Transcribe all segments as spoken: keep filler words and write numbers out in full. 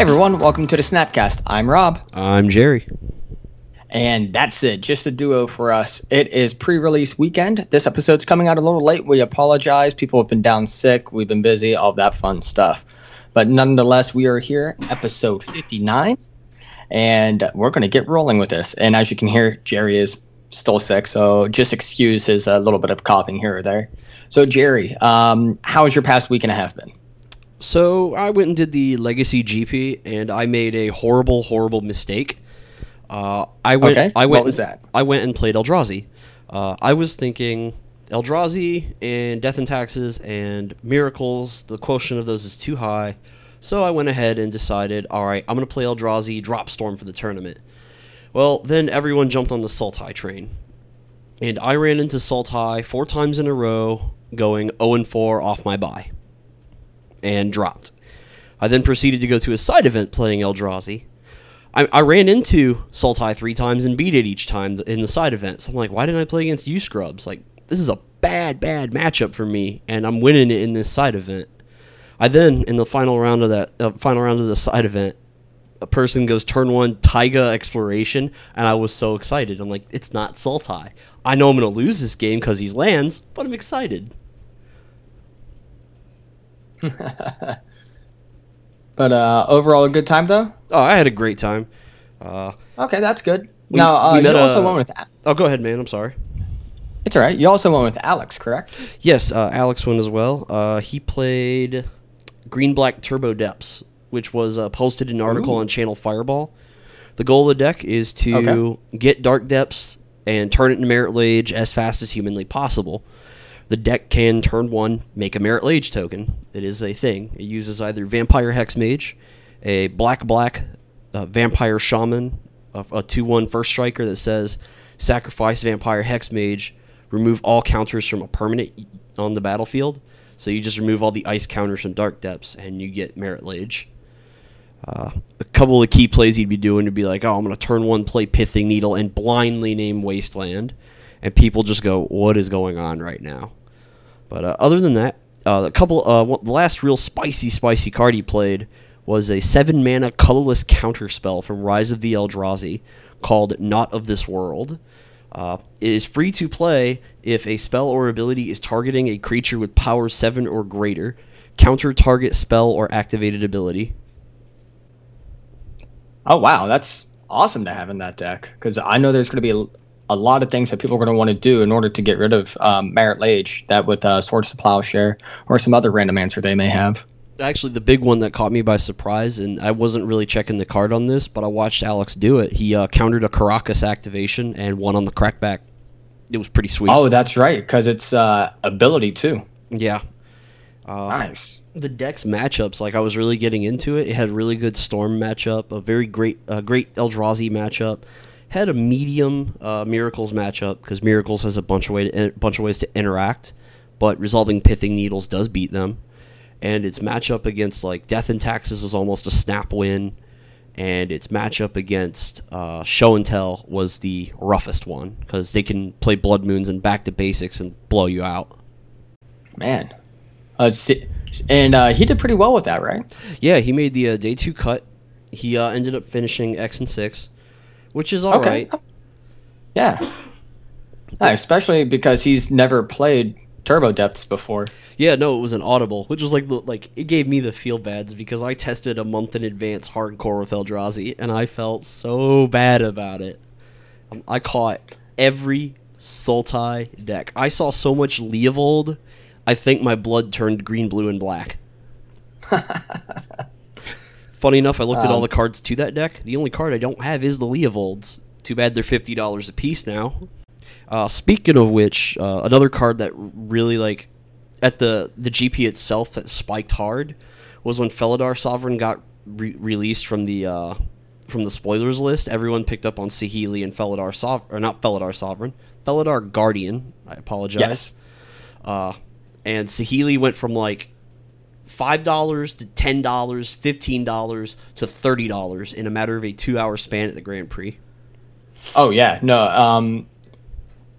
everyone, welcome to the Snapcast. I'm Rob. I'm Jerry. And that's it, just a duo for us. It is pre-release weekend. This episode's coming out a little late. We apologize. People have been down sick. We've been busy, all that fun stuff. But nonetheless, we are here, episode fifty-nine. And we're going to get rolling with this. And as you can hear, Jerry is still sick. So just excuse his uh, little bit of coughing here or there. So Jerry, um, how has your past week and a half been? So I went and did the Legacy G P, and I made a horrible, horrible mistake. Uh, I went. Okay. I went. What was that? I went and played Eldrazi. Uh, I was thinking Eldrazi and Death and Taxes and Miracles. The quotient of those is too high, so I went ahead and decided, all right, I'm going to play Eldrazi Dropstorm for the tournament. Well, then everyone jumped on the Sultai train, and I ran into Sultai four times in a row, going oh and four off my bye. And dropped. I then proceeded to go to a side event playing Eldrazi. I, I ran into Sultai three times and beat it each time in the side event. So I'm like, why didn't I play against you scrubs? Like, this is a bad, bad matchup for me, and I'm winning it in this side event. I then, in the final round of that uh, final round of the side event, a person goes turn one Taiga Exploration, and I was so excited. I'm like, it's not Sultai. I know I'm going to lose this game because he's lands, but I'm excited. But uh, overall, a good time though. Oh, I had a great time. Uh, okay, that's good. we, now uh, we you met also a, went with. Oh, go ahead, man. I'm sorry. It's all right. You also went with Alex, correct? Yes, uh, Alex went as well. Uh, he played Green Black Turbo Depths, which was uh, posted in an article Ooh. on Channel Fireball. The goal of the deck is to Okay. get Dark Depths and turn it into Merit Lage as fast as humanly possible. The deck can, turn one, make a Merit Lage token. It is a thing. It uses either Vampire Hexmage, a black-black uh, Vampire Shaman, a, a two one first striker that says, sacrifice Vampire Hexmage, remove all counters from a permanent on the battlefield. So you just remove all the ice counters from Dark Depths, and you get Merit Lage. Uh, a couple of key plays he'd be doing would be like, oh, I'm going to turn one, play Pithing Needle, and blindly name Wasteland. And people just go, what is going on right now? But uh, other than that, uh, a couple. Uh, the last real spicy, spicy card he played was a seven mana colorless counterspell from Rise of the Eldrazi called Not of This World. Uh, it is free to play if a spell or ability is targeting a creature with power seven or greater. Counter target spell or activated ability. Oh wow, that's awesome to have in that deck because I know there's going to be a, a lot of things that people are going to want to do in order to get rid of um, Merit Lage, that with uh, Swords to Plowshare or some other random answer they may have. Actually, the big one that caught me by surprise, and I wasn't really checking the card on this, but I watched Alex do it. He uh, countered a Caracas activation and won on the crackback. It was pretty sweet. Oh, that's right, because it's uh, ability too. Yeah. Uh, Nice. The deck's matchups, like I was really getting into it. It had really good Storm matchup, a very great, uh, great Eldrazi matchup. Had a medium uh, Miracles matchup because Miracles has a bunch of way to, a bunch of ways to interact, but resolving Pithing Needles does beat them. And its matchup against like Death and Taxes was almost a snap win, and its matchup against uh, Show and Tell was the roughest one because they can play Blood Moons and back to basics and blow you out. Man. Uh, si- and uh, he did pretty well with that, right? Yeah, he made the uh, day two cut. He uh, ended up finishing X and six, which is all Okay. right. Yeah. Nice, especially because he's never played Turbo Depths before. Yeah, no, it was an audible, which was like the, like it gave me the feel bads because I tested a month in advance hardcore with Eldrazi, and I felt so bad about it. Um, I caught every Sultai deck. I saw so much Leovold, I think my blood turned green, blue, and black. Funny enough, I looked um, at all the cards to that deck. The only card I don't have is the Leovolds. Too bad they're fifty dollars a piece now. Uh, speaking of which, uh, another card that really, like, at the, the G P itself that spiked hard was when Felidar Sovereign got re- released from the uh, from the spoilers list. Everyone picked up on Saheeli and Felidar Sovereign, or not Felidar Sovereign, Felidar Guardian. I apologize. Yes. Uh, and Saheeli went from, like, five dollars to ten dollars, fifteen dollars to thirty dollars in a matter of a two-hour span at the Grand Prix. Oh, yeah. No, um...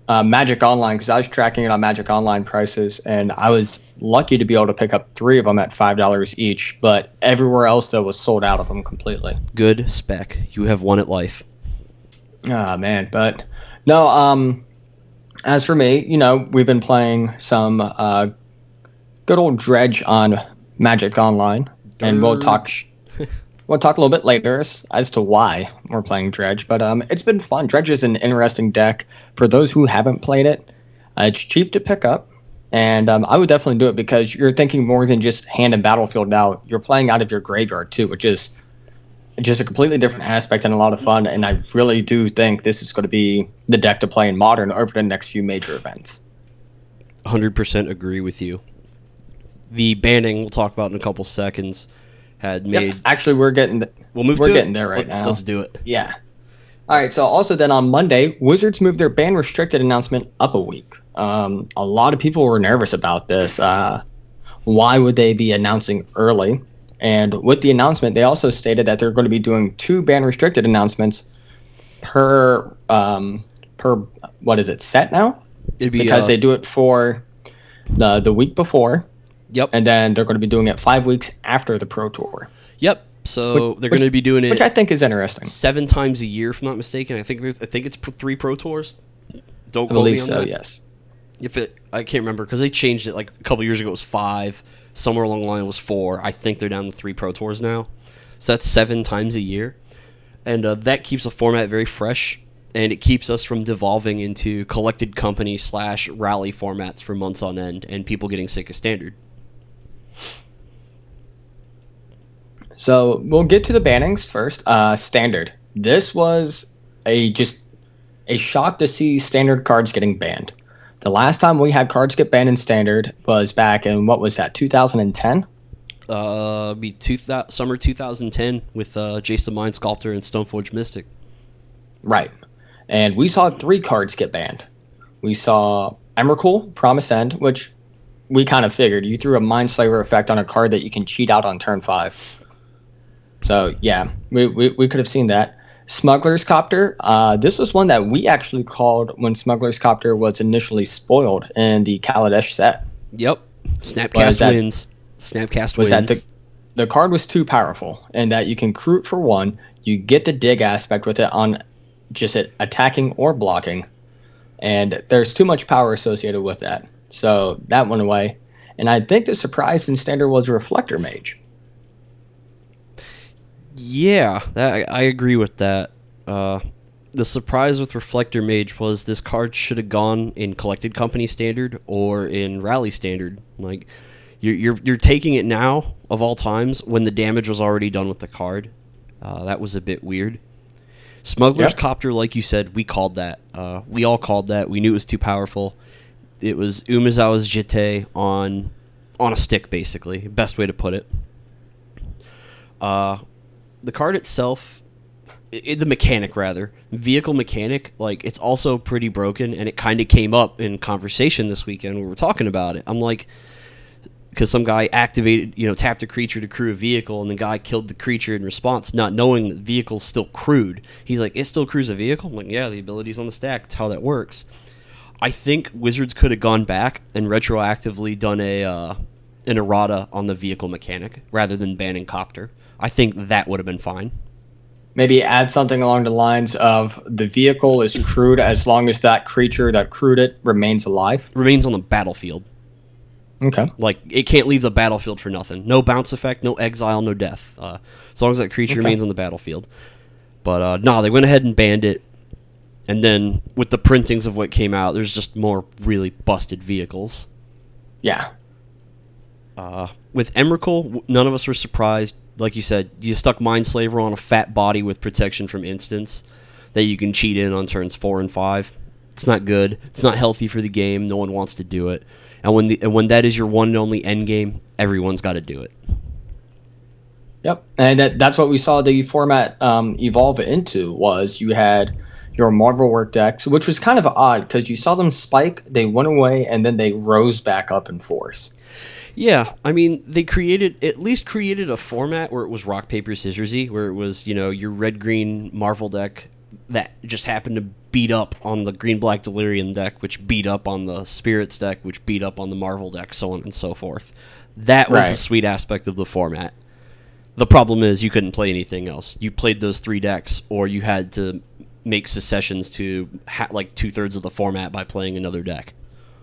uh, Magic Online because I was tracking it on Magic Online prices, and I was lucky to be able to pick up three of them at five dollars each. But everywhere else though was sold out of them completely. Good spec. You have won at life. Ah, man, but no. Um, as for me, you know, we've been playing some uh, good old Dredge on Magic Online, and we'll talk. We'll talk a little bit later as, as to why we're playing Dredge, but um, it's been fun. Dredge is an interesting deck for those who haven't played it. Uh, it's cheap to pick up, and um, I would definitely do it because you're thinking more than just hand and battlefield now. You're playing out of your graveyard too, which is just a completely different aspect and a lot of fun. And I really do think this is going to be the deck to play in Modern over the next few major events. one hundred percent agree with you. The banning we'll talk about in a couple seconds. Had made. Yep. Actually, we're getting th- we'll move we're to getting it. there right Let, now. Let's do it. Yeah. All right. So also then on Monday, Wizards moved their ban restricted announcement up a week. Um, a lot of people were nervous about this. Uh, why would they be announcing early? And with the announcement, they also stated that they're going to be doing two ban restricted announcements per um, per what is it set now? It'd be because uh, they do it for the the week before. Yep. And then they're going to be doing it five weeks after the Pro Tour. Yep. So Which- they're which- going to be doing it, Which I think is interesting. seven times a year, if I'm not mistaken. I think there's, I think it's pr- three Pro Tours. Don't I quote me believe on so, that. yes. If it, I can't remember because they changed it like a couple years ago. It was five. Somewhere along the line it was four. I think they're down to three Pro Tours now. So that's seven times a year, and uh, that keeps the format very fresh, and it keeps us from devolving into collected company slash rally formats for months on end, and people getting sick of Standard. So we'll get to the bannings first. Uh, standard. This was a just a shock to see standard cards getting banned. The last time we had cards get banned in standard was back in what was that, two thousand ten? Uh, be two th- summer two thousand ten with uh, Jason Mind Sculptor and Stoneforge Mystic. Right. And we saw three cards get banned. We saw Emrakul, Promise End, which we kind of figured. You threw a Mindslaver effect on a card that you can cheat out on turn five. So, yeah, we, we, we could have seen that. Smuggler's Copter. Uh, this was one that we actually called when Smuggler's Copter was initially spoiled in the Kaladesh set. Yep. Was Snapcast that- wins. Snapcast Was wins. that the, the card was too powerful, and that you can crew it for one. You get the dig aspect with it on just it attacking or blocking, and there's too much power associated with that. So that went away. And I think the surprise in standard was Reflector Mage. Yeah, that, I, I agree with that. Uh, the surprise with Reflector Mage was this card should have gone in Collected Company Standard or in Rally Standard. Like, you're you're, you're taking it now, of all times, when the damage was already done with the card. Uh, that was a bit weird. Smuggler's Yep. Copter, like you said, we called that. Uh, we all called that. We knew it was too powerful. It was Umezawa's Jitte on on a stick, basically. Best way to put it. Uh, the card itself, i the mechanic rather, vehicle mechanic, like it's also pretty broken, and it kind of came up in conversation this weekend when we were talking about it. I'm like, because some guy activated, you know, tapped a creature to crew a vehicle, and the guy killed the creature in response, not knowing that the vehicle's still crewed. He's like, it still crews a vehicle? I'm like, yeah, the ability's on the stack. That's how that works. I think Wizards could have gone back and retroactively done a uh, an errata on the vehicle mechanic rather than banning Copter. I think that would have been fine. Maybe add something along the lines of the vehicle is crewed as long as that creature that crewed it remains alive. Remains on the battlefield. Okay. Like, it can't leave the battlefield for nothing. No bounce effect, no exile, no death. Uh, as long as that creature Okay. remains on the battlefield. But, uh, no, they went ahead and banned it. And then, with the printings of what came out, there's just more really busted vehicles. Yeah. Uh, with Emrakul, w- none of us were surprised. Like you said, you stuck Mindslaver on a fat body with protection from instants that you can cheat in on turns four and five. It's not good. It's not healthy for the game. No one wants to do it. And when the and when that is your one and only end game, everyone's got to do it. Yep, and that, that's what we saw the format um, evolve into, was you had your Marvel Work decks, which was kind of odd because you saw them spike, they went away, and then they rose back up in force. Yeah, I mean, they created, at least created a format where it was rock, paper, scissorsy, where it was, you know, your red-green Marvel deck that just happened to beat up on the green-black Delirium deck, which beat up on the Spirits deck, which beat up on the Marvel deck, so on and so forth. That was Right. a sweet aspect of the format. The problem is you couldn't play anything else. You played those three decks, or you had to make secessions to ha- like two-thirds of the format by playing another deck.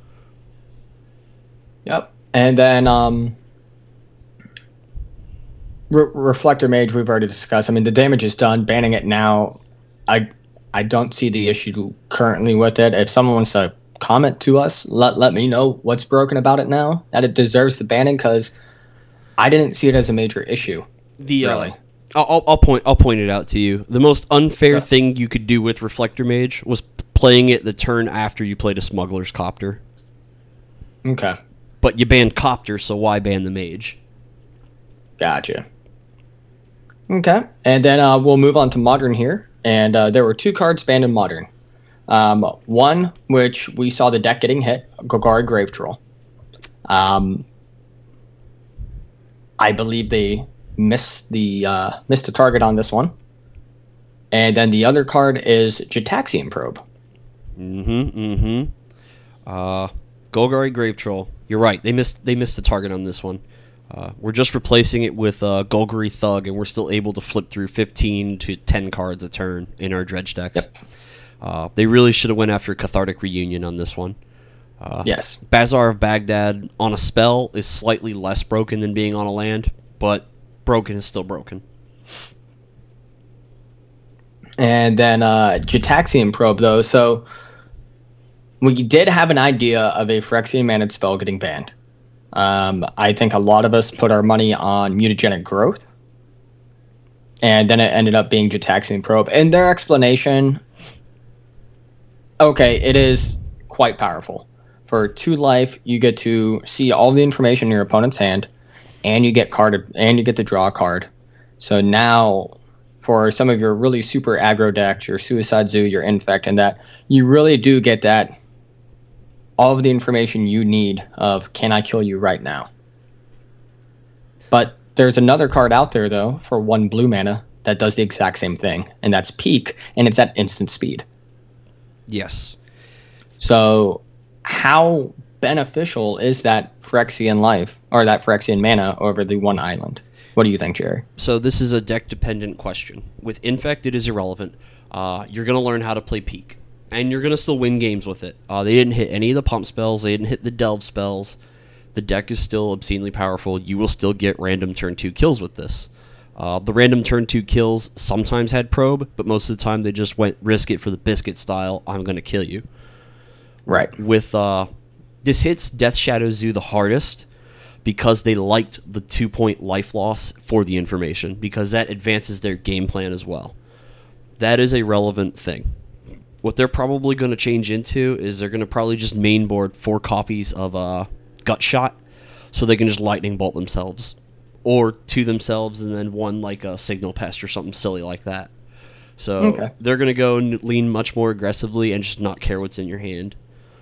Yep. And then um, Re- Reflector Mage, we've already discussed. I mean, the damage is done. Banning it now, I I don't see the issue currently with it. If someone wants to comment to us, let let me know what's broken about it now, that it deserves the banning, because I didn't see it as a major issue. The Really? uh, I'll, I'll point I'll point it out to you. The most unfair Yeah. thing you could do with Reflector Mage was playing it the turn after you played a Smuggler's Copter. Okay. But you banned Copter, so why ban the Mage? Gotcha. Okay. And then uh, we'll move on to Modern here. And uh, there were two cards banned in Modern. Um, one, which we saw the deck getting hit, Golgari Grave Troll. Um, I believe they missed the uh, missed the target on this one. And then the other card is Gitaxian Probe. Mm-hmm, mm-hmm. Uh, Golgari Grave Troll. You're right. They missed they missed the target on this one. Uh, we're just replacing it with uh, Golgari Thug, and we're still able to flip through fifteen to ten cards a turn in our dredge decks. Yep. Uh, they really should have went after Cathartic Reunion on this one. Uh, Yes. Bazaar of Baghdad on a spell is slightly less broken than being on a land, but broken is still broken. And then uh, Gitaxian Probe, though. So we did have an idea of a Phyrexian Maned spell getting banned. Um, I think a lot of us put our money on Mutagenic Growth. And then it ended up being Gitaxian Probe. And their explanation, okay, it is quite powerful. For two life, you get to see all the information in your opponent's hand, and you get carded, and you get to draw a card. So now, for some of your really super aggro decks, your Suicide Zoo, your Infect, and that, you really do get that, all of the information you need of, can I kill you right now? But there's another card out there, though, for one blue mana that does the exact same thing, and that's Peak, and it's at instant speed. Yes. So how beneficial is that Phyrexian life, or that Phyrexian mana over the one island? What do you think, Jerry? So this is a deck-dependent question. With Infect, it is irrelevant. Uh, you're going to learn how to play Peak, and you're going to still win games with it. Uh, they didn't hit any of the pump spells. They didn't hit the delve spells. The deck is still obscenely powerful. You will still get random turn two kills with this. Uh, the random turn two kills sometimes had probe, but most of the time they just went risk it for the biscuit style, I'm going to kill you. Right. With uh, this hits Death Shadow Zoo the hardest because they liked the two-point life loss for the information, because that advances their game plan as well. That is a relevant thing. What they're probably going to change into is they're going to probably just mainboard four copies of uh, Gut Shot, so they can just lightning bolt themselves, or two themselves, and then one like a Signal Pest or something silly like that. So Okay. they're going to go and lean much more aggressively and just not care what's in your hand.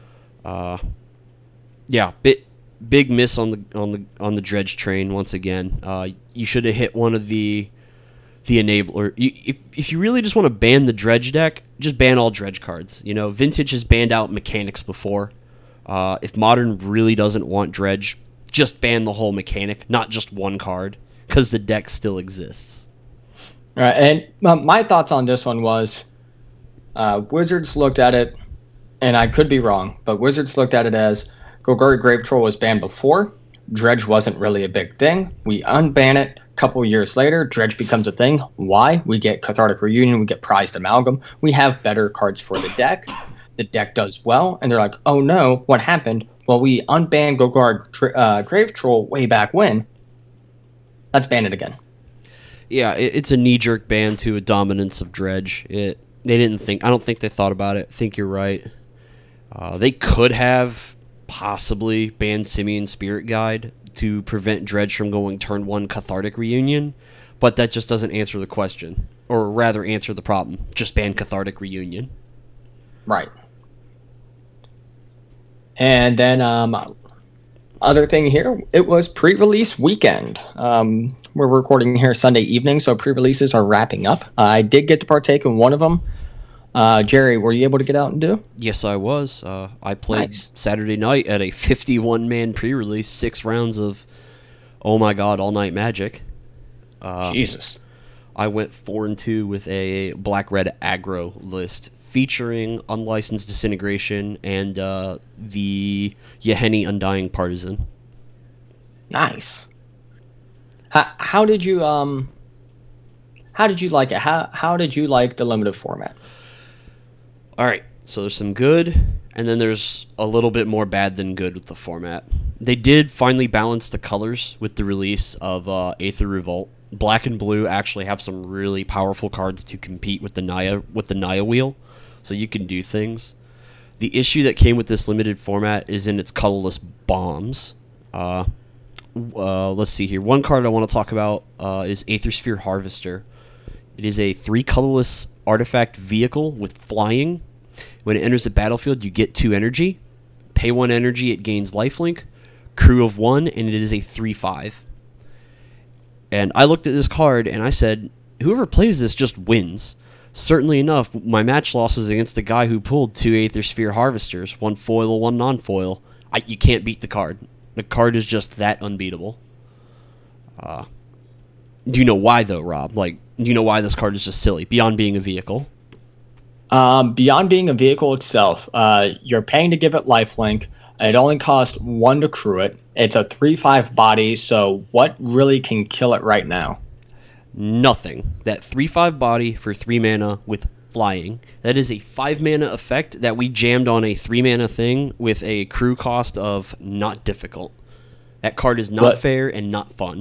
Uh, yeah, bit big miss on the on the on the dredge train once again. Uh, you should have hit one of the the enabler. You, if if you really just want to ban the dredge deck, just ban all dredge cards. You know, Vintage has banned out mechanics before. Uh, if Modern really doesn't want dredge, just ban the whole mechanic, not just one card, because the deck still exists. All right. And um, my thoughts on this one was, uh, Wizards looked at it, and I could be wrong, but Wizards looked at it as Golgari Grave Troll was banned before. Dredge wasn't really a big thing. We unban it. A couple years later, Dredge becomes a thing. Why? We get Cathartic Reunion. We get Prized Amalgam. We have better cards for the deck. The deck does well, and they're like, oh no, what happened? Well, we unbanned Golgari uh, Grave Troll way back when. Let's ban it again. Yeah, it, it's a knee-jerk ban to a dominance of dredge. It they didn't think. I don't think they thought about it. I think you're right. Uh, they could have possibly banned Simian Spirit Guide to prevent dredge from going turn one Cathartic Reunion, but that just doesn't answer the question, or rather answer the problem. Just ban Cathartic Reunion. Right. And then um, other thing here, it was pre-release weekend. Um, we're recording here Sunday evening, so pre-releases are wrapping up. Uh, I did get to partake in one of them. Uh, Jerry, were you able to get out and do? Yes, I was. Uh, I played Nice. Saturday night at a fifty-one man pre-release, six rounds of, oh my god, All Night Magic. Uh, Jesus. I went four and two with a black-red aggro list featuring Unlicensed Disintegration and uh, the Yahenni Undying Partisan. Nice. How, how did you um? How did you like it? How how did you like the limited format? All right, so there's some good, and then there's a little bit more bad than good with the format. They did finally balance the colors with the release of uh, Aether Revolt. Black and blue actually have some really powerful cards to compete with the Naya with the Naya wheel, so you can do things. The issue that came with this limited format is in its colorless bombs. Uh, uh, let's see here. One card I want to talk about uh, is Aether Sphere Harvester. It is a three colorless artifact vehicle with flying. When it enters the battlefield, you get two energy. Pay one energy, it gains lifelink. Crew of one, and it is a three five. And I looked at this card, and I said, whoever plays this just wins. Certainly enough, my match losses against a guy who pulled two Aether Sphere Harvesters, one foil, one non-foil. I, you can't beat the card. The card is just that unbeatable. Uh, do you know why, though, Rob? Like, do you know why this card is just silly, beyond being a vehicle? Um, beyond being a vehicle itself, uh, you're paying to give it lifelink. It only costs one to crew it. It's a three five body, so what really can kill it right now? Nothing. That three five body for three mana with flying. That is a five mana effect that we jammed on a three mana thing with a crew cost of not difficult. That card is not But- fair and not fun.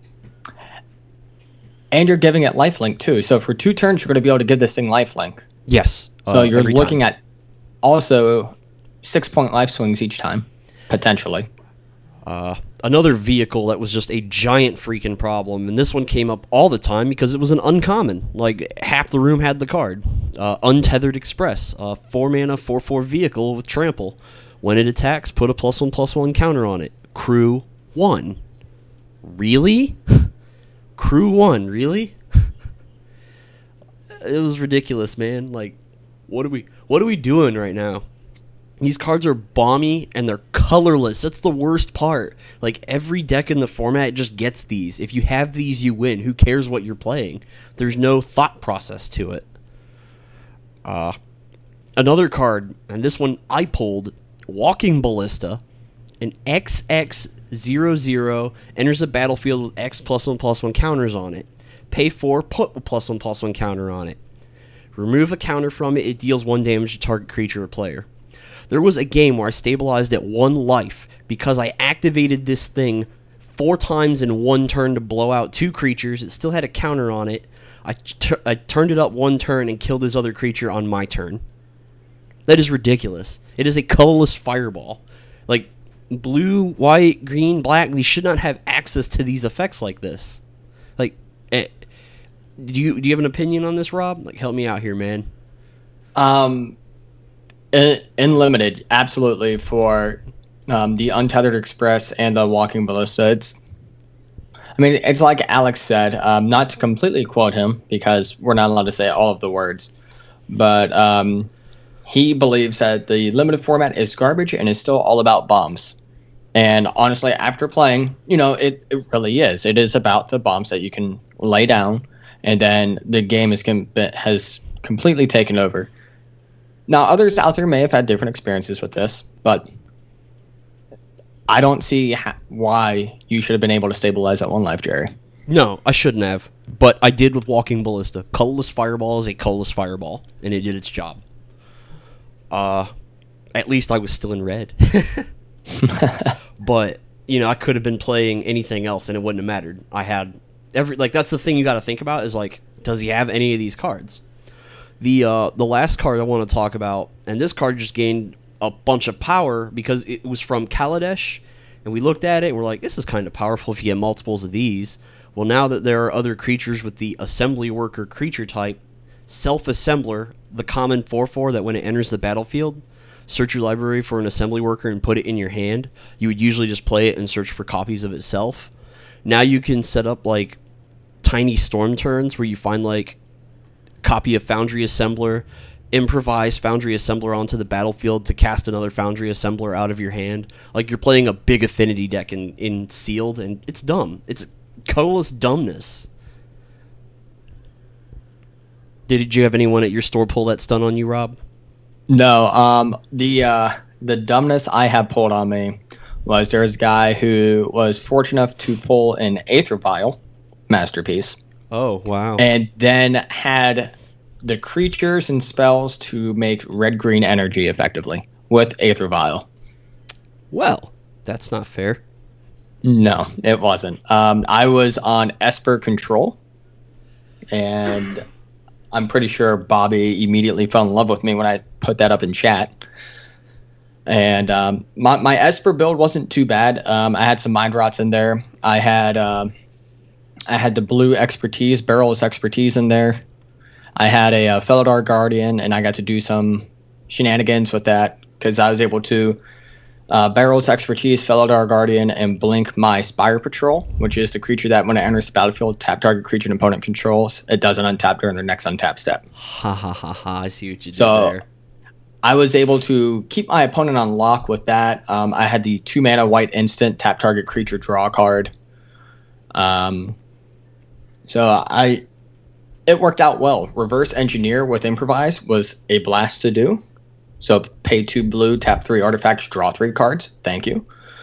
And you're giving it lifelink too. So for two turns, you're going to be able to give this thing lifelink. Yes. So uh, you're every looking time. at also six point life swings each time, potentially. Uh, another vehicle that was just a giant freaking problem, and this one came up all the time because it was an uncommon. Like, half the room had the card. Uh, Untethered Express, a four mana, four four vehicle with trample. When it attacks, put a plus one, plus one counter on it. Crew one. Really? Crew one, really? It was ridiculous, man. Like, what are we, what are we doing right now? These cards are bomby and they're colorless. That's the worst part. Like, every deck in the format just gets these. If you have these, you win. Who cares what you're playing? There's no thought process to it. Uh, another card, and this one I pulled, Walking Ballista, an X X zero zero, enters the battlefield with X plus one plus one counters on it. Pay four, put a plus one plus one counter on it. Remove a counter from it, it deals one damage to target creature or player. There was a game where I stabilized at one life because I activated this thing four times in one turn to blow out two creatures. It still had a counter on it. I, t- I turned it up one turn and killed this other creature on my turn. That is ridiculous. It is a colorless fireball. Like, blue, white, green, black, these should not have access to these effects like this. Like, eh, do you do you have an opinion on this, Rob? Like, help me out here, man. Um, in, in limited, absolutely, for um, the Untethered Express and the Walking Ballista. It's, I mean, it's like Alex said, um, not to completely quote him, because we're not allowed to say all of the words, but um, he believes that the limited format is garbage and is still all about bombs. And honestly, after playing, you know, it, it really is. It is about the bombs that you can lay down, and then the game is com- has completely taken over. Now, others out there may have had different experiences with this, but I don't see ha- why you should have been able to stabilize that one life, Jerry. No, I shouldn't have. But I did with Walking Ballista. Colorless Fireball is a colorless fireball, and it did its job. Uh, at least I was still in red. But, you know, I could have been playing anything else, and it wouldn't have mattered. I had every... Like, that's the thing you got to think about, is, like, does he have any of these cards? The uh, the last card I want to talk about, and this card just gained a bunch of power because it was from Kaladesh, and we looked at it and we're like, this is kind of powerful if you get multiples of these. Well, now that there are other creatures with the Assembly Worker creature type, Self-Assembler, the common four four that when it enters the battlefield, search your library for an Assembly Worker and put it in your hand. You would usually just play it and search for copies of itself. Now you can set up like tiny storm turns where you find like copy of Foundry Assembler, improvise Foundry Assembler onto the battlefield to cast another Foundry Assembler out of your hand. Like, you're playing a big affinity deck in, in Sealed, and it's dumb. It's colorless dumbness. Did you have anyone at your store pull that stun on you, Rob? No. Um, the uh, the dumbness I have pulled on me was there's a guy who was fortunate enough to pull an Aether Vial Masterpiece. Oh, wow. And then had the creatures and spells to make red-green energy effectively with Aether Vial. Well, that's not fair. No, it wasn't. Um, I was on Esper Control, and I'm pretty sure Bobby immediately fell in love with me when I put that up in chat. And um, my, my Esper build wasn't too bad. Um, I had some Mind Rots in there. I had um, I had the blue expertise, Barrel's expertise in there. I had a, a Felidar Guardian, and I got to do some shenanigans with that because I was able to uh, Barrel's expertise, Felidar Guardian, and blink my Spire Patrol, which is the creature that when it enters the battlefield, tap target creature an opponent controls. It doesn't untap during their next untap step. Ha ha ha ha! I see what you did so, there. I was able to keep my opponent on lock with that. Um, I had the two mana white instant tap target creature draw card. Um, so I, it worked out well. Reverse engineer with improvise was a blast to do. So pay two blue, tap three artifacts, draw three cards. Thank you.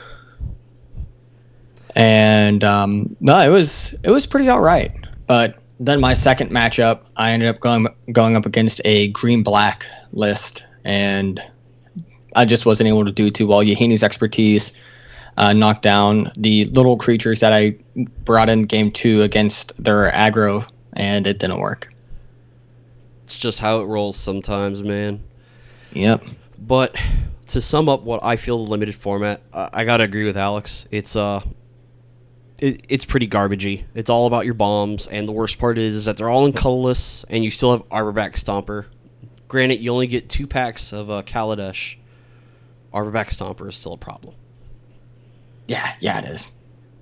And um, no, it was it was pretty all right. But then my second matchup, I ended up going going up against a green black list. And I just wasn't able to do too well. Yahini's expertise uh, knocked down the little creatures that I brought in game two against their aggro, and it didn't work. It's just how it rolls sometimes, man. Yep. But to sum up what I feel the limited format, uh, I gotta agree with Alex. It's uh, it, it's pretty garbagey. It's all about your bombs, and the worst part is, is that they're all in colorless, and you still have Arborback Stomper. Granted, you only get two packs of uh, Kaladesh. Arborback Stomper is still a problem. Yeah, yeah, it is.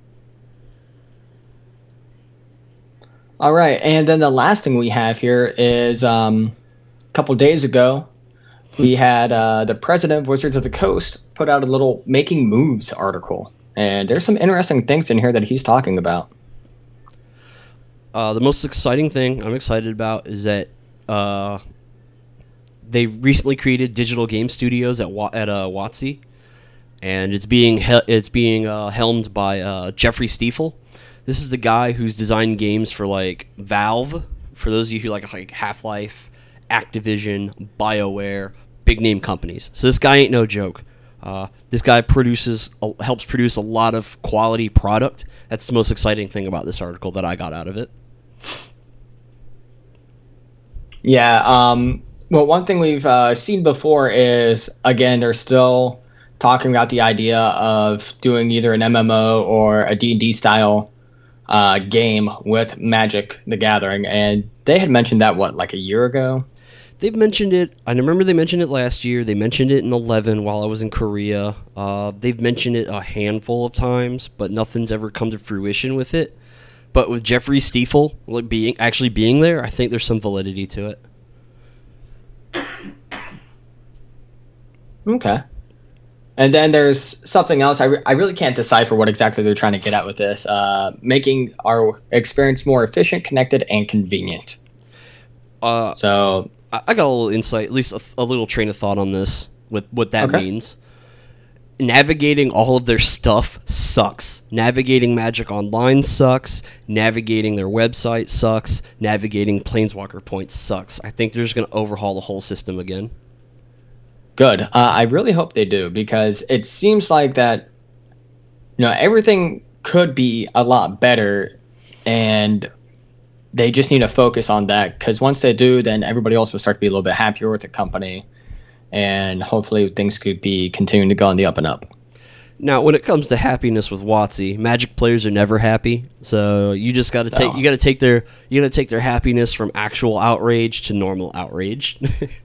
All right, and then the last thing we have here is um, a couple days ago, we had uh, the president of Wizards of the Coast put out a little Making Moves article. And there's some interesting things in here that he's talking about. Uh, the most exciting thing I'm excited about is that uh, they recently created digital game studios at Wa- at uh, WotC, and it's being he- it's being uh, helmed by uh, Jeffrey Stiefel. This is the guy who's designed games for like Valve. For those of you who like like Half-Life, Activision, BioWare, big name companies. So this guy ain't no joke. Uh, this guy produces uh, helps produce a lot of quality product. That's the most exciting thing about this article that I got out of it. Yeah. Um, well, one thing we've uh, seen before is, again, they're still talking about the idea of doing either an M M O or a D and D style uh, game with Magic: The Gathering, and they had mentioned that what, like a year ago. They've mentioned it. I remember they mentioned it last year. They mentioned it in eleven while I was in Korea. Uh, they've mentioned it a handful of times, but nothing's ever come to fruition with it. But with Jeffrey Stiefel like, being actually being there, I think there's some validity to it. Okay. And then there's something else. I, re- I really can't decipher what exactly they're trying to get at with this. Uh, making our experience more efficient, connected, and convenient. Uh, so... I got a little insight, at least a, a little train of thought on this, with what that okay. means. Navigating all of their stuff sucks. Navigating Magic Online sucks. Navigating their website sucks. Navigating Planeswalker Points sucks. I think they're just going to overhaul the whole system again. Good. Uh, I really hope they do, because it seems like that, you know, everything could be a lot better, and they just need to focus on that, because once they do, then everybody else will start to be a little bit happier with the company, and hopefully things could be continuing to go on the up and up. Now, when it comes to happiness with WotC, Magic players are never happy, so you just got to take no. you got to take their you got to take their happiness from actual outrage to normal outrage.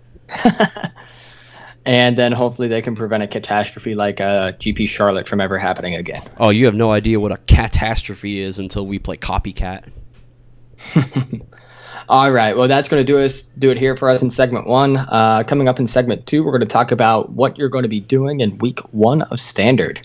And then hopefully they can prevent a catastrophe like uh, G P Charlotte from ever happening again. Oh, you have no idea what a catastrophe is until we play Copycat. All right. Well, that's going to do us do it here for us in segment one. Uh, coming up in segment two, we're going to talk about what you're going to be doing in week one of Standard.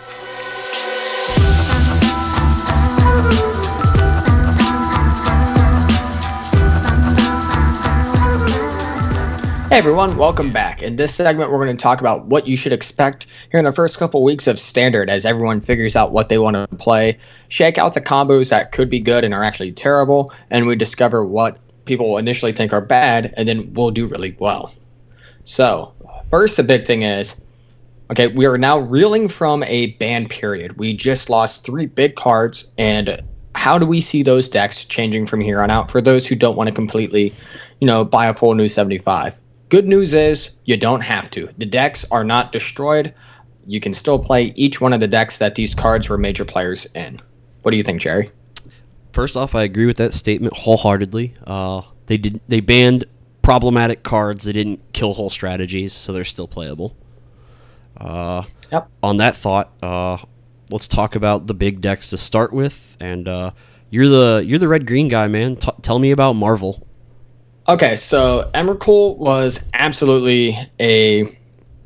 Hey everyone, welcome back. In this segment, we're going to talk about what you should expect here in the first couple weeks of Standard as everyone figures out what they want to play, shake out the combos that could be good and are actually terrible, and we discover what people initially think are bad, and then we'll do really well. So, first, the big thing is, okay, we are now reeling from a ban period. We just lost three big cards, and how do we see those decks changing from here on out for those who don't want to completely, you know, buy a full new seventy-five? Good news is you don't have to. The decks are not destroyed. You can still play each one of the decks that these cards were major players in. What do you think, Jerry? First off, I agree with that statement wholeheartedly. Uh, they did they banned problematic cards. They didn't kill whole strategies, so they're still playable. Uh, yep. On that thought, uh, let's talk about the big decks to start with. And uh, you're the you're the red green guy, man. T- tell me about Marvel. Okay, so Emrakul was absolutely a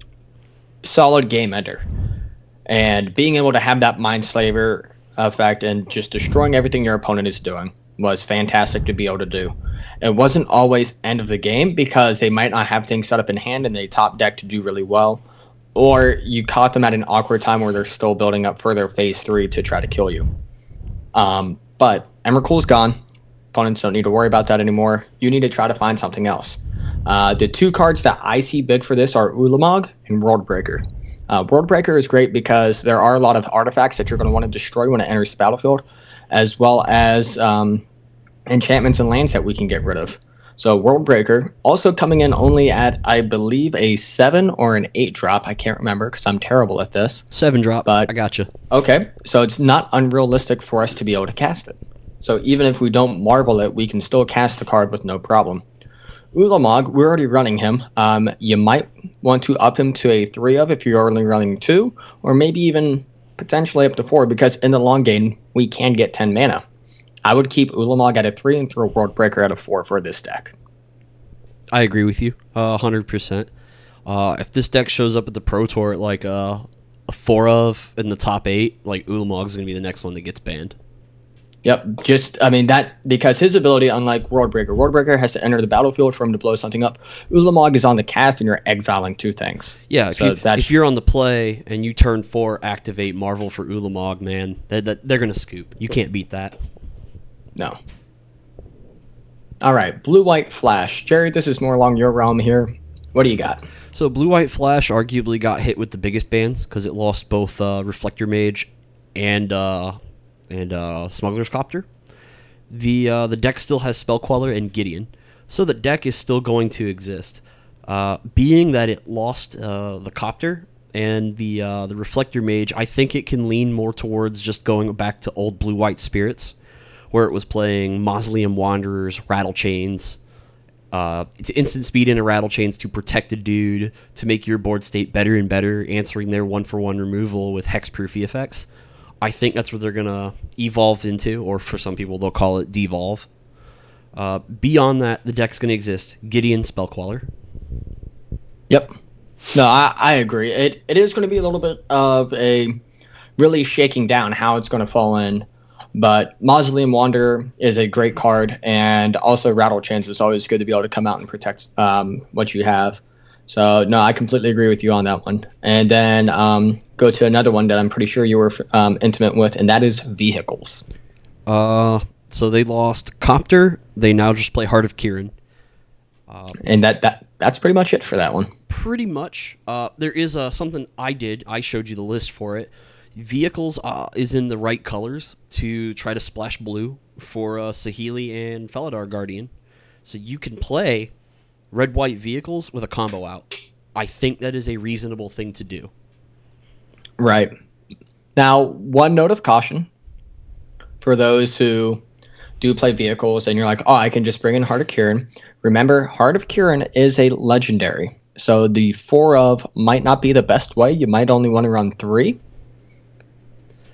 solid game ender. And being able to have that Mind Slaver effect and just destroying everything your opponent is doing was fantastic to be able to do. It wasn't always end of the game because they might not have things set up in hand and they top deck to do really well. Or you caught them at an awkward time where they're still building up for their phase three to try to kill you. Um, but Emrakul's gone. Opponents don't need to worry about that anymore. You need to try to find something else. Uh, the two cards that I see big for this are Ulamog and Worldbreaker. Uh, Worldbreaker is great because there are a lot of artifacts that you're going to want to destroy when it enters the battlefield, as well as um, enchantments and lands that we can get rid of. So Worldbreaker also coming in only at, I believe, a seven or an eight drop. I can't remember because I'm terrible at this. Seven drop. But I gotcha. Okay, so it's not unrealistic for us to be able to cast it. So even if we don't marvel it, we can still cast the card with no problem. Ulamog, we're already running him. Um, you might want to up him to a three of if you're only running two, or maybe even potentially up to four, because in the long game, we can get ten mana. I would keep Ulamog at a three and throw Worldbreaker at a four for this deck. I agree with you, uh, one hundred percent. Uh, if this deck shows up at the Pro Tour at like uh, a four of in the top eight, like Ulamog's going to be the next one that gets banned. Yep, just, I mean, that, because his ability, unlike Worldbreaker, Worldbreaker has to enter the battlefield for him to blow something up. Ulamog is on the cast and you're exiling two things. Yeah, if, so you, if you're on the play and you turn four, activate Marvel for Ulamog, man, they, they, they're going to scoop. You can't beat that. No. All right, Blue-White Flash. Jerry, this is more along your realm here. What do you got? So Blue-White Flash arguably got hit with the biggest bans because it lost both uh, Reflector Mage and... Uh, and uh, Smuggler's Copter. The uh, the deck still has Spellqueller and Gideon, so the deck is still going to exist. Uh, being that it lost uh, the Copter and the uh, the Reflector Mage, I think it can lean more towards just going back to old Blue-White Spirits, where it was playing Mausoleum Wanderers, Rattle Chains, uh, to instant speed into Rattle Chains to protect a dude, to make your board state better and better, answering their one-for-one removal with hexproofy effects. I think that's what they're going to evolve into, or for some people, they'll call it devolve. Uh, beyond that, the deck's going to exist. Gideon, Spellqueller. Yep. No, I, I agree. It It is going to be a little bit of a really shaking down how it's going to fall in. But Mausoleum Wanderer is a great card, and also Rattle Chains is always good to be able to come out and protect um, what you have. So, no, I completely agree with you on that one. And then um, go to another one that I'm pretty sure you were um, intimate with, and that is Vehicles. Uh, so they lost Copter. They now just play Heart of Kiran. Uh, and that, that that's pretty much it for that one. Pretty much. Uh, there is uh, something I did. I showed you the list for it. Vehicles uh, is in the right colors to try to splash blue for uh, Saheeli and Felidar Guardian. So you can play red-white Vehicles with a combo out. I think that is a reasonable thing to do. Right. Now, one note of caution for those who do play Vehicles and you're like, oh, I can just bring in Heart of Kiran. Remember, Heart of Kiran is a legendary. So the four of might not be the best way. You might only want to run three.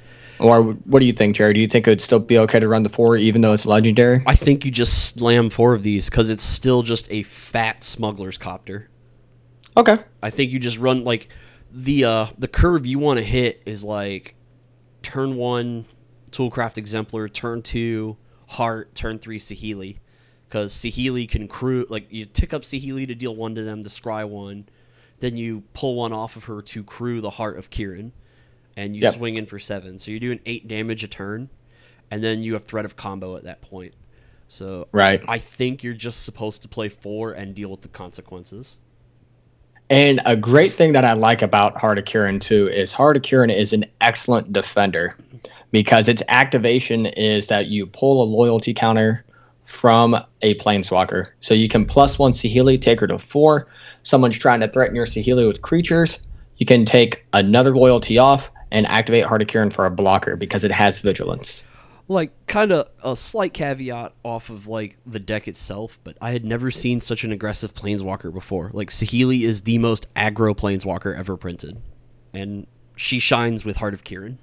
Or what do you think, Jerry? Do you think it would still be okay to run the four even though it's legendary? I think you just slam four of these because it's still just a fat smuggler's copter. Okay. I think you just run like the uh, the curve you want to hit is like turn one Toolcraft Exemplar, turn two Heart, turn three Saheeli, because Saheeli can crew like you tick up Saheeli to deal one to them, to scry one, then you pull one off of her to crew the Heart of Kirin. And you yep. swing in for seven. So you're doing eight damage a turn, and then you have threat of combo at that point. So right. I think you're just supposed to play four and deal with the consequences. And a great thing that I like about Heart of Kirin, too, is Heart of Kirin is an excellent defender because its activation is that you pull a loyalty counter from a Planeswalker. So you can plus one Saheeli, take her to four. Someone's trying to threaten your Saheeli with creatures. You can take another loyalty off and activate Heart of Kirin for a blocker because it has vigilance. Like, kind of a slight caveat off of, like, the deck itself, but I had never seen such an aggressive Planeswalker before. Like, Saheeli is the most aggro Planeswalker ever printed, and she shines with Heart of Kirin.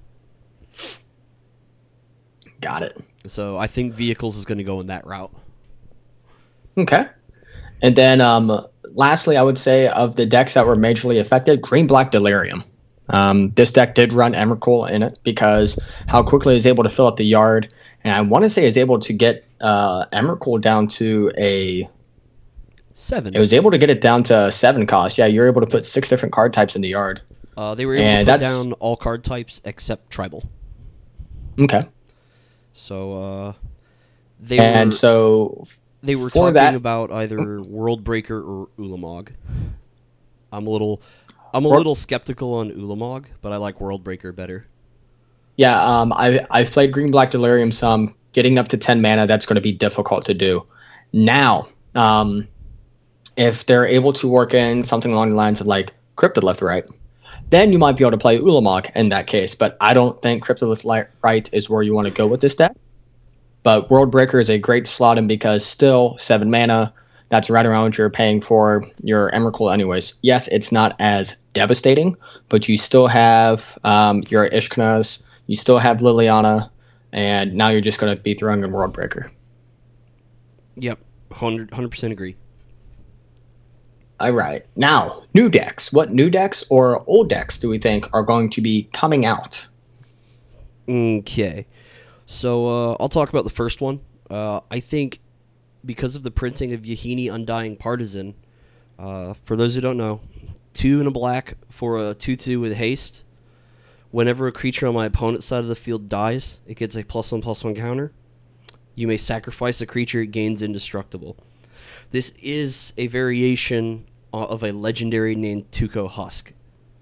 Got it. So I think Vehicles is going to go in that route. Okay. And then, um, lastly, I would say of the decks that were majorly affected, Green-Black Delirium. Um, this deck did run Emrakul in it because how quickly it was able to fill up the yard. And I want to say is able to get uh, Emrakul down to a... Seven. It was able to get it down to seven cost. Yeah, you're able to put six different card types in the yard. Uh, they were able and to put down all card types except Tribal. Okay. So, uh... They and were, so... They were for talking that, about either World Breaker or Ulamog. I'm a little... I'm a Or, little skeptical on Ulamog, but I like World Breaker better. Yeah, um, I, I've played Green Black Delirium some. Getting up to ten mana, that's going to be difficult to do. Now, um, if they're able to work in something along the lines of like Cryptolith Right, then you might be able to play Ulamog in that case. But I don't think Cryptolith Right is where you want to go with this deck. But World Breaker is a great slot in because still seven mana. That's right around what you're paying for your Emrakul anyways. Yes, it's not as devastating, but you still have um, your Ishkanas, you still have Liliana, and now you're just going to be throwing in World Breaker. Yep, one hundred percent agree. All right. Now, new decks. What new decks or old decks do we think are going to be coming out? Okay. So uh, I'll talk about the first one. Uh, I think... because of the printing of Yahini Undying Partisan, uh, for those who don't know, two and a black for a two two with haste. Whenever a creature on my opponent's side of the field dies, it gets a plus one plus one counter. You may sacrifice a creature, it gains indestructible. This is a variation of a legendary named Tuco Husk.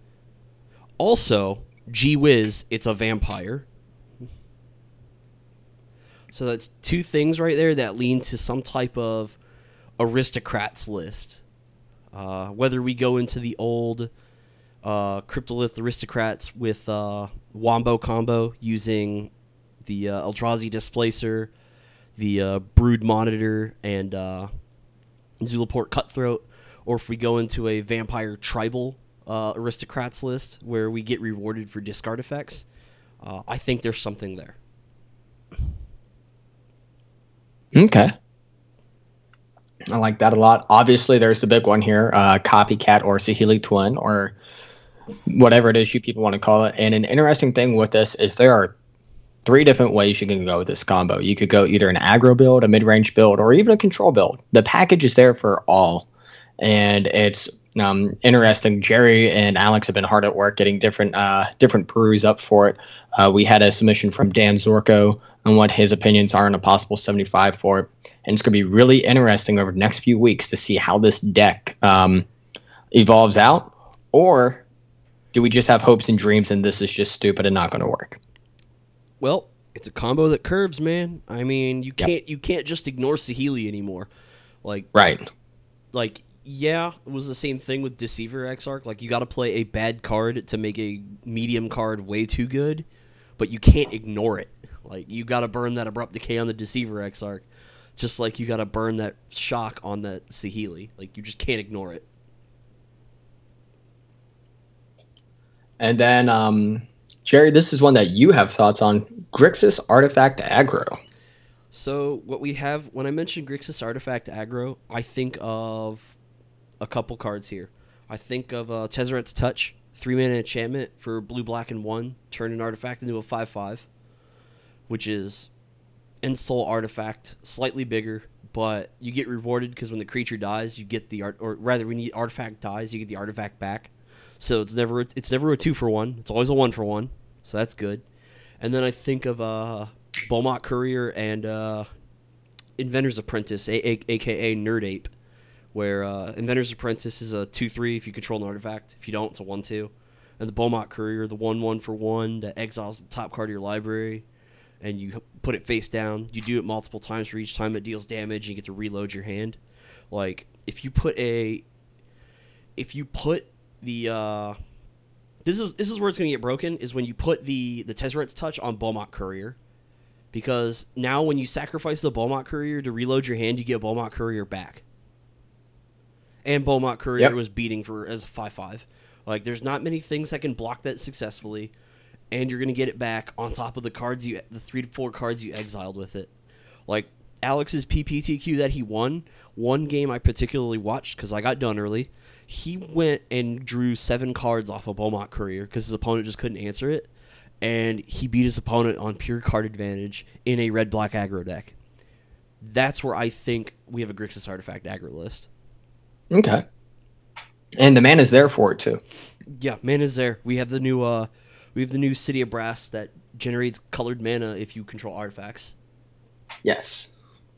Also, gee whiz, it's a vampire. So that's two things right there that lean to some type of aristocrats list. Uh, whether we go into the old uh, Cryptolith aristocrats with uh, Wombo combo using the uh, Eldrazi Displacer, the uh, Brood Monitor, and uh, Zulaport Cutthroat, or if we go into a vampire tribal uh, aristocrats list where we get rewarded for discard effects, uh, I think there's something there. Okay. I like that a lot. Obviously, there's the big one here, uh, Copycat or Saheeli Twin or whatever it is you people want to call it. And an interesting thing with this is there are three different ways you can go with this combo. You could go either an aggro build, a mid-range build, or even a control build. The package is there for all. And it's um, interesting. Jerry and Alex have been hard at work getting different uh, different brews up for it. Uh, we had a submission from Dan Zorko on what his opinions are on a possible seventy-five for it. And it's going to be really interesting over the next few weeks to see how this deck um, evolves out. Or do we just have hopes and dreams and this is just stupid and not going to work? Well, it's a combo that curves, man. I mean, you can't yep. you can't just ignore Saheeli anymore. Like right. Like yeah, it was the same thing with Deceiver Exarch. Like you got to play a bad card to make a medium card way too good, but you can't ignore it. Like you got to burn that Abrupt Decay on the Deceiver Exarch, just like you got to burn that Shock on that Saheeli. Like you just can't ignore it. And then um, Jerry, this is one that you have thoughts on. Grixis Artifact Aggro. So what we have, when I mention Grixis Artifact Aggro, I think of a couple cards here. I think of uh, Tezzeret's Touch, three mana enchantment for blue, black, and one. Turn an artifact into a five five, which is End-Soul Artifact, slightly bigger, but you get rewarded because when the creature dies, you get the art, or rather, when the artifact dies, you get the artifact back. So it's never it's never a two for one. It's always a one for one. So that's good. And then I think of uh, Beaumont Courier and uh, Inventor's Apprentice, a- a- aka Nerd Ape, where uh, Inventor's Apprentice is a two three if you control an artifact. If you don't, it's a one two. And the Beaumont Courier, the one one for one that exiles the top card of your library, and you put it face down. You do it multiple times for each time it deals damage, and you get to reload your hand. Like, if you put a... If you put the... Uh, this is this is where it's going to get broken, is when you put the, the Tezzeret's Touch on Beaumont Courier. Because now when you sacrifice the Beaumont Courier to reload your hand, you get Beaumont Courier back. And Beaumont Courier yep. was beating for as a five five. Like, there's not many things that can block that successfully, and you're going to get it back on top of the cards you, the three to four cards you exiled with it. Like, Alex's P P T Q that he won, one game I particularly watched because I got done early, he went and drew seven cards off of Beaumont Courier because his opponent just couldn't answer it, and he beat his opponent on pure card advantage in a red-black aggro deck. That's where I think we have a Grixis Artifact aggro list. Okay. And the mana is there for it too. Yeah, mana is there. We have the new uh we have the new City of Brass that generates colored mana if you control artifacts. Yes.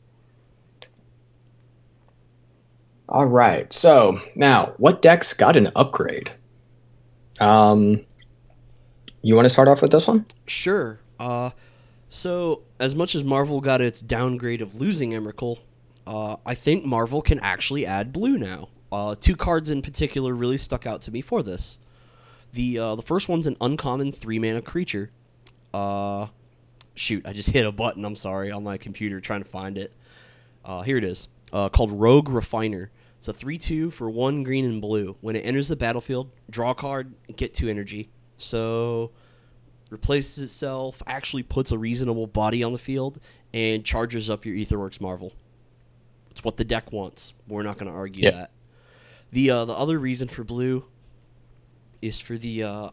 All right. So, now, what decks got an upgrade? Um you want to start off with this one? Sure. Uh so as much as Marvel got its downgrade of losing Emrakul, uh I think Marvel can actually add blue now. Uh, two cards in particular really stuck out to me for this. The uh, the first one's an uncommon three mana creature. Uh, shoot, I just hit a button. I'm sorry on my computer trying to find it. Uh, here it is. Uh, called Rogue Refiner. It's a three two for one green and blue. When it enters the battlefield, draw a card, get two energy. So replaces itself, actually puts a reasonable body on the field, and charges up your Aetherworks Marvel. It's what the deck wants. We're not going to argue yep. that. The uh, the other reason for blue is for the uh,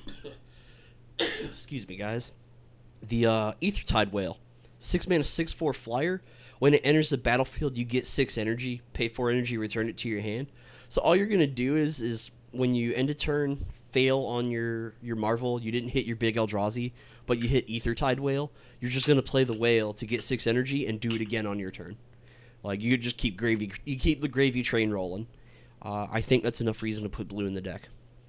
excuse me, guys. The uh, Aethertide Whale, six mana, six four flyer. When it enters the battlefield, you get six energy. Pay four energy, return it to your hand. So all you're gonna do is is when you end a turn, fail on your your Marvel. You didn't hit your big Eldrazi, but you hit Aethertide Whale. You're just gonna play the whale to get six energy and do it again on your turn. Like, you just keep gravy. You keep the gravy train rolling. Uh, I think that's enough reason to put blue in the deck.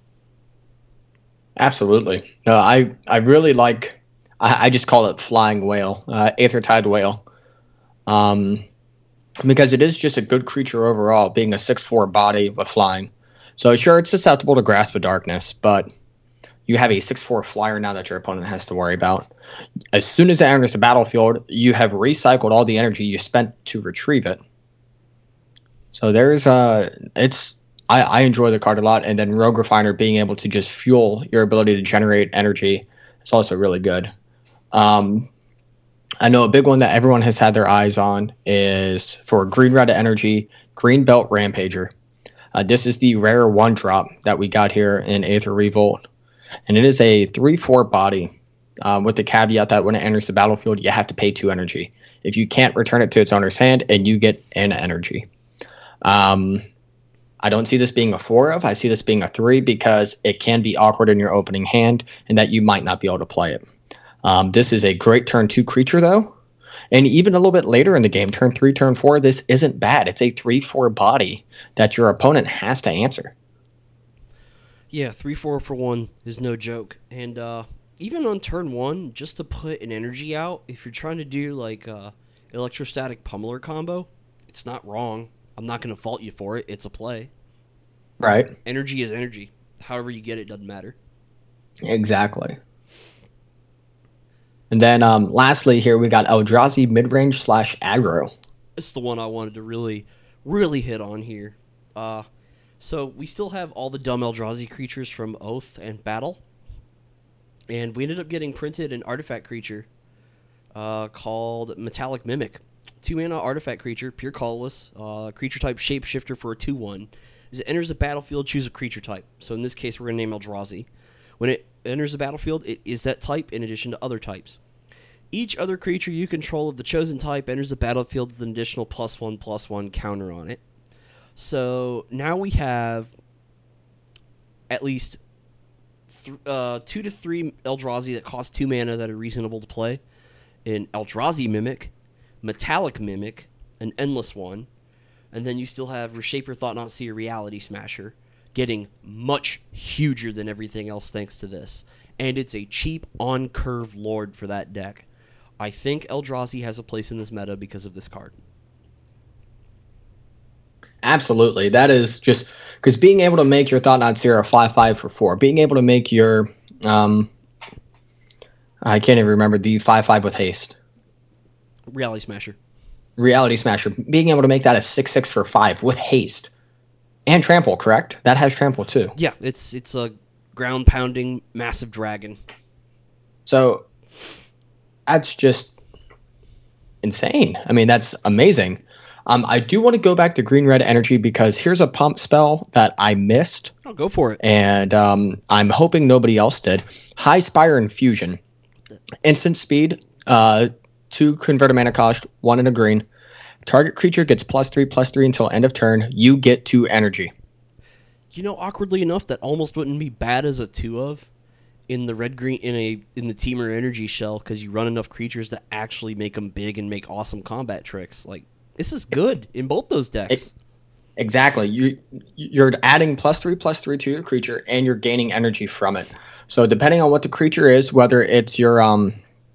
Absolutely. No, I, I really like, I, I just call it Flying Whale, uh, Aethertide Whale. Um, because it is just a good creature overall, being a six four body with flying. So sure, it's susceptible to Grasp of Darkness, but you have a six four flyer now that your opponent has to worry about. As soon as it enters the battlefield, you have recycled all the energy you spent to retrieve it. So there's uh it's I, I enjoy the card a lot, and then Rogue Refiner being able to just fuel your ability to generate energy is also really good. Um, I know a big one that everyone has had their eyes on is for green red energy, Green Belt Rampager. Uh, this is the rare one drop that we got here in Aether Revolt, and it is a three four body. Um, with the caveat that when it enters the battlefield, you have to pay two energy. If you can't return it to its owner's hand, and you get an energy. Um, I don't see this being a four of. I see this being a three because it can be awkward in your opening hand and that you might not be able to play it. Um, this is a great turn two creature, though. And even a little bit later in the game, turn three, turn four, this isn't bad. It's a three four body that your opponent has to answer. Yeah, three four for one is no joke. And uh, even on turn one, just to put an energy out, if you're trying to do like uh, electrostatic pummeler combo, it's not wrong. I'm not going to fault you for it. It's a play. Right. Energy is energy. However you get it doesn't matter. Exactly. And then um, lastly here, we got Eldrazi midrange slash aggro. This is the one I wanted to really, really hit on here. Uh, so we still have all the dumb Eldrazi creatures from Oath and Battle. And we ended up getting printed an artifact creature uh, called Metallic Mimic. Two mana artifact creature, pure colorless, uh, creature type shapeshifter for a two one. As it enters the battlefield, choose a creature type. So in this case, we're going to name Eldrazi. When it enters the battlefield, it is that type in addition to other types. Each other creature you control of the chosen type enters the battlefield with an additional plus one, plus one counter on it. So now we have at least th- uh, two to three Eldrazi that cost two mana that are reasonable to play. An Eldrazi Mimic, Metallic Mimic, an Endless one, and then you still have Reshaper, Thought-Knot Seer, Reality Smasher, getting much huger than everything else thanks to this. And it's a cheap on-curve Lord for that deck. I think Eldrazi has a place in this meta because of this card. Absolutely. That is just because being able to make your Thought-Knot Seer a five five for four, being able to make your, um, I can't even remember, the five five with haste. Reality Smasher. Reality Smasher. Being able to make that a six six for five with haste. And trample, correct? That has trample too. Yeah, it's it's a ground-pounding massive dragon. So that's just insane. I mean, that's amazing. Um, I do want to go back to green-red energy because here's a pump spell that I missed. Oh, go for it. And um, I'm hoping nobody else did. High Spire Infusion. Instant speed, uh, two converted mana cost, one in a green. Target creature gets plus three, plus three until end of turn. You get two energy. You know, awkwardly enough, that almost wouldn't be bad as a two of in the red green in a in the Teamer Energy shell because you run enough creatures to actually make them big and make awesome combat tricks. Like this is good in both those decks. It, exactly. You you're adding plus three, plus three to your creature, and you're gaining energy from it. So depending on what the creature is, whether it's your um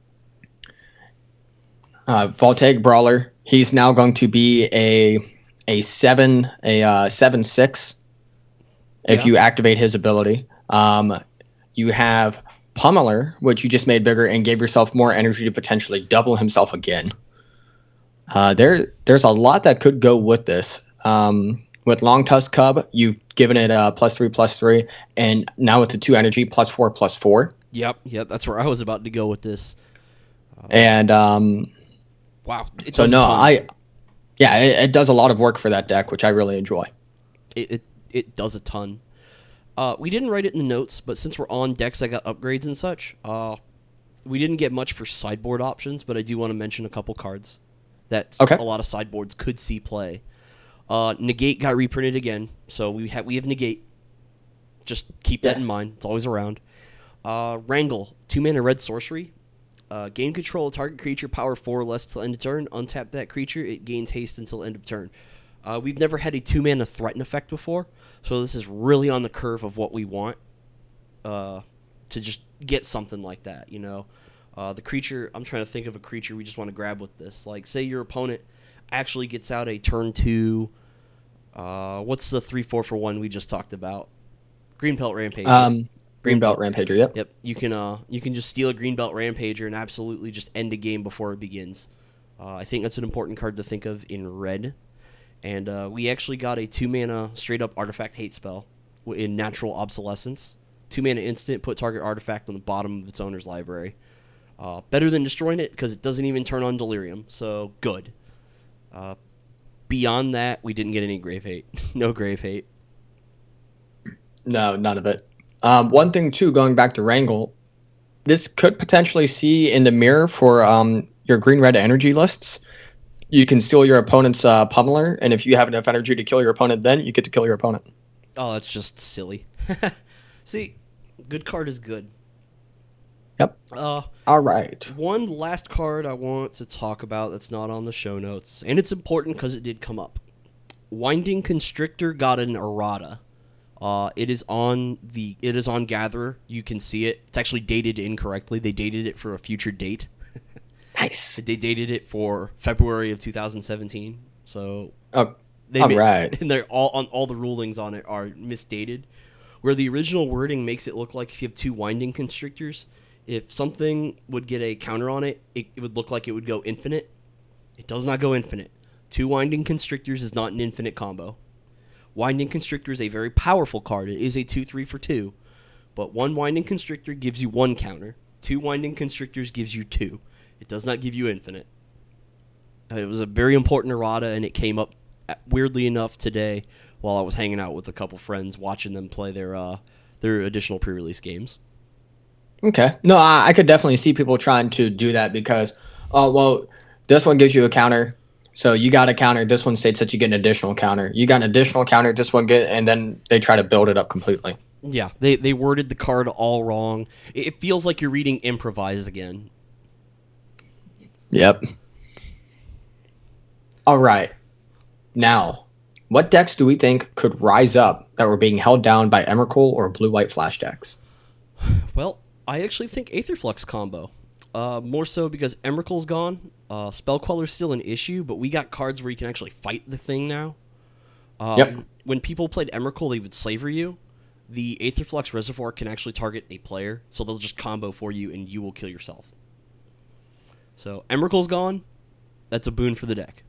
uh, Voltaic Brawler, he's now going to be a a seven a uh, seven six. If Yeah. you activate his ability, um, you have Pummeler, which you just made bigger and gave yourself more energy to potentially double himself again. Uh, there, there's a lot that could go with this. Um, with Long Tusk Cub, you've given it a plus three, plus three, and now with the two energy, plus four, plus four. Yep, yep, that's where I was about to go with this. Uh, And um, wow, it so does a no, ton. I, yeah, it, it does a lot of work for that deck, which I really enjoy. It, it it does a ton. Uh, we didn't write it in the notes, but since we're on decks that got upgrades and such, uh, we didn't get much for sideboard options, but I do want to mention a couple cards that Okay. a lot of sideboards could see play. Uh, Negate got reprinted again, so we have we have Negate. Just keep that Yes. in mind; it's always around. Uh, Wrangle, two mana red sorcery. Uh, gain control of target creature, power four or less till end of turn. Untap that creature; it gains haste until end of turn. Uh, we've never had a two mana threaten effect before, so this is really on the curve of what we want uh, to just get something like that. You know, uh, the creature. I'm trying to think of a creature we just want to grab with this. Like, say your opponent actually gets out a turn two. Uh, what's the three four for one we just talked about? Greenbelt Rampager. Um, Greenbelt Rampager, yep. Yep, you can uh you can just steal a Greenbelt Rampager and absolutely just end a game before it begins. Uh, I think that's an important card to think of in red. And uh, we actually got a two mana straight up artifact hate spell in Natural Obsolescence. Two mana instant, put target artifact on the bottom of its owner's library. Uh, better than destroying it because it doesn't even turn on Delirium, so good. Uh, beyond that, we didn't get any grave hate. No grave hate. No, none of it. Um, one thing, too, going back to Wrangle, this could potentially see in the mirror for um, your green-red energy lists. You can steal your opponent's uh, Pummeler, and if you have enough energy to kill your opponent then, you get to kill your opponent. Oh, that's just silly. See, good card is good. Yep. Uh, All right. one last card I want to talk about that's not on the show notes, and it's important because it did come up. Winding Constrictor got an errata. Uh, it is on the it is on Gatherer. You can see it. It's actually dated incorrectly. They dated it for a future date. Nice. They dated it for February of two thousand seventeen. So Oh, they all ma- right. and they're all on all the rulings on it are misdated. Where the original wording makes it look like if you have two Winding Constrictors, if something would get a counter on it, it, it would look like it would go infinite. It does not go infinite. Two Winding Constrictors is not an infinite combo. Winding Constrictor is a very powerful card. It is a two three for two. But one Winding Constrictor gives you one counter. Two Winding Constrictors gives you two. It does not give you infinite. Uh, It was a very important errata, and it came up, uh, weirdly enough, today while I was hanging out with a couple friends watching them play their uh, their additional pre-release games. Okay. No, I, I could definitely see people trying to do that because, oh, well, this one gives you a counter. So you got a counter. This one states that you get an additional counter. You got an additional counter. This one get, and then they try to build it up completely. Yeah, they, they worded the card all wrong. It, it feels like you're reading Improvise again. Yep. All right. Now, what decks do we think could rise up that were being held down by Emrakul or blue-white flash decks? Well, I actually think Aetherflux combo. Uh, more so because Emrakul's gone. Uh, Spell Queller's still an issue, but we got cards where you can actually fight the thing now. Um, Yep. When people played Emrakul, they would Slaver you. The Aetherflux Reservoir can actually target a player, so they'll just combo for you and you will kill yourself. So, Emrakul's gone. That's a boon for the deck.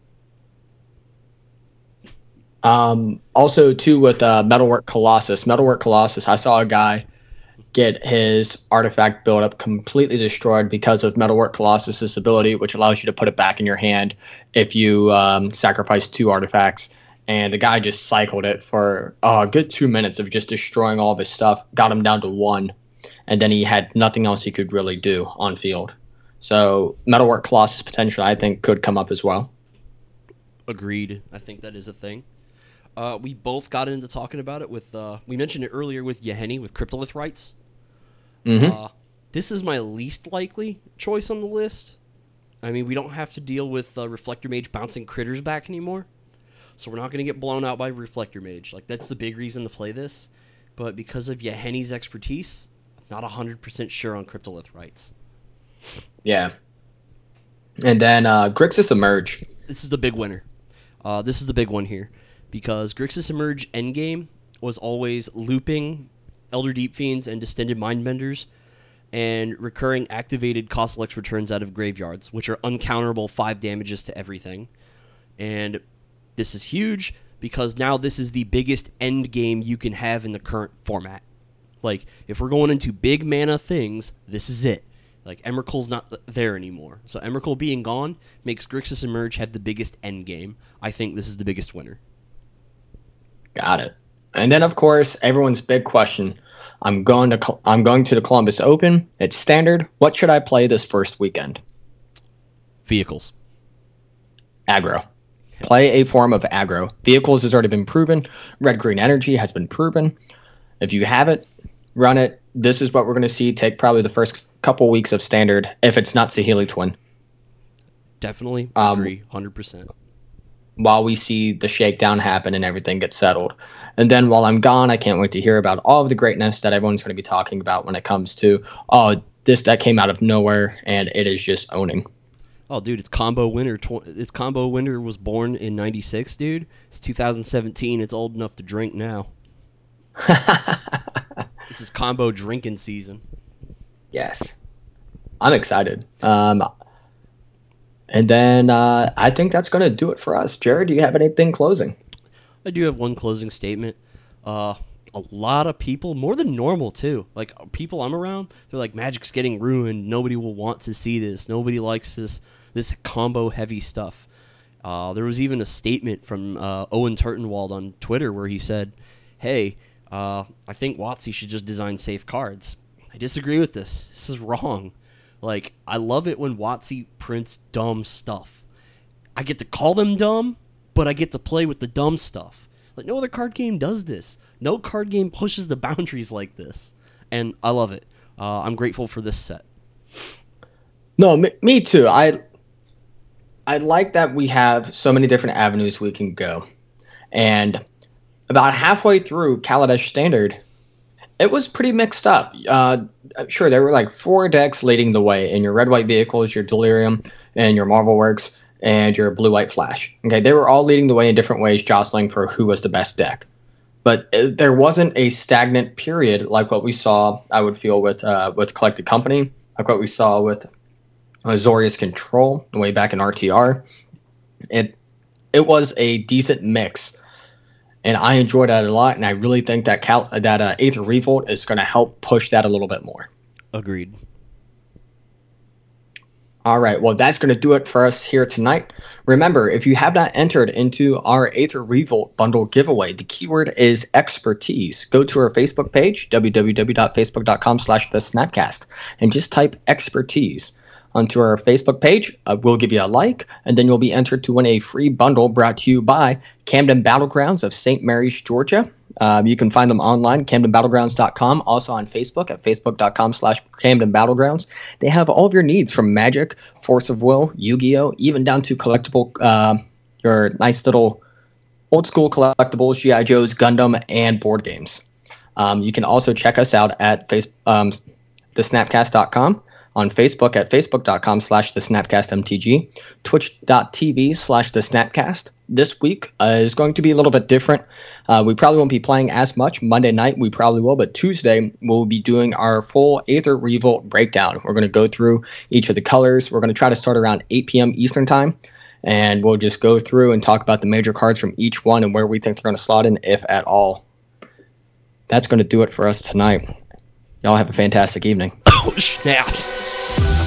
Um, also, too, with uh, Metalwork Colossus. Metalwork Colossus, I saw a guy get his artifact build up completely destroyed because of Metalwork Colossus's ability, which allows you to put it back in your hand if you um, sacrifice two artifacts. And the guy just cycled it for uh, a good two minutes of just destroying all of his stuff, got him down to one, and then he had nothing else he could really do on field. So Metalwork Colossus potentially, I think, could come up as well. Agreed. I think that is a thing. Uh, we both got into talking about it with, uh, we mentioned it earlier with Yeheni, with Cryptolith Rights. Mm-hmm. Uh, this is my least likely choice on the list. I mean, we don't have to deal with uh, Reflector Mage bouncing critters back anymore. So we're not going to get blown out by Reflector Mage. Like, that's the big reason to play this. But because of Yeheni's expertise, I'm not one hundred percent sure on Cryptolith Rights. Yeah. And then uh, Grixis Emerge. This is the big winner. Uh, this is the big one here. Because Grixis Emerge endgame was always looping Elder Deep Fiends and Distended Mindbenders and recurring activated Cosmelex returns out of graveyards, which are uncounterable five damages to everything. And this is huge because now this is the biggest end game you can have in the current format. Like, if we're going into big mana things, this is it. Like, Emrakul's not th- there anymore. So Emrakul being gone makes Grixis Emerge have the biggest end game. I think this is the biggest winner. Got it. And then, of course, everyone's big question. I'm going to Col- I'm going to the Columbus Open. It's standard. What should I play this first weekend? Vehicles. Aggro. Play a form of aggro. Vehicles has already been proven. Red-green energy has been proven. If you have it, run it. This is what we're going to see take probably the first couple weeks of standard, if it's not Saheeli Twin. Definitely Um, agree, one hundred percent. While we see the shakedown happen and everything get settled. And then while I'm gone, I can't wait to hear about all of the greatness that everyone's going to be talking about when it comes to, oh, this deck came out of nowhere and it is just owning. Oh, dude, it's combo winner. Tw- it's combo winner was born in ninety-six, dude. It's two thousand seventeen. It's old enough to drink now. This is combo drinking season. Yes. I'm excited. Um, and then uh, I think that's going to do it for us. Jared, do you have anything closing? I do have one closing statement. Uh, a lot of people, more than normal too, like people I'm around, they're like, Magic's getting ruined. Nobody will want to see this. Nobody likes this this combo heavy stuff. Uh, there was even a statement from uh, Owen Turtenwald on Twitter where he said, hey, uh, I think WotC should just design safe cards. I disagree with this. This is wrong. Like, I love it when WotC prints dumb stuff. I get to call them dumb, but I get to play with the dumb stuff. Like, no other card game does this. No card game pushes the boundaries like this. And I love it. Uh, I'm grateful for this set. No, me, me too. I I like that we have so many different avenues we can go. And about halfway through Kaladesh Standard, it was pretty mixed up. Uh, sure, there were like four decks leading the way in your red-white vehicles, your Delirium, and your Marvel Works, and your blue-white Flash. Okay, they were all leading the way in different ways, jostling for who was the best deck. But uh, there wasn't a stagnant period like what we saw, I would feel, with uh, with Collected Company, like what we saw with Azorius Control way back in R T R. It it was a decent mix. and I enjoy that a lot. And I really think that Cal- that uh, Aether Revolt is going to help push that a little bit more. Agreed. All right, well, that's going to do it for us here tonight. Remember, if you have not entered into our Aether Revolt bundle giveaway, the keyword is expertise. Go to our Facebook page, www.facebook.com slash the Snapcast, and just type expertise onto our Facebook page. Uh, we'll give you a like, and then you'll be entered to win a free bundle brought to you by Camden Battlegrounds of Saint Mary's, Georgia. Um, you can find them online, camden battlegrounds dot com, also on Facebook at facebook.com slash Camden Battlegrounds. They have all of your needs from Magic, Force of Will, Yu-Gi-Oh!, even down to collectible, uh, your nice little old school collectibles, G I. Joes, Gundam, and board games. Um, you can also check us out at face, um, the snapcast dot com, on Facebook at facebook.com slash the snapcastmtg, twitch.tv slash the snapcast. This week uh, is going to be a little bit different. Uh, we probably won't be playing as much. Monday night we probably will, but Tuesday we'll be doing our full Aether Revolt breakdown. We're going to go through each of the colors. We're going to try to start around eight p.m. Eastern time, and we'll just go through and talk about the major cards from each one and where we think they're going to slot in, if at all. That's going to do it for us tonight. Y'all have a fantastic evening. Oh, snap.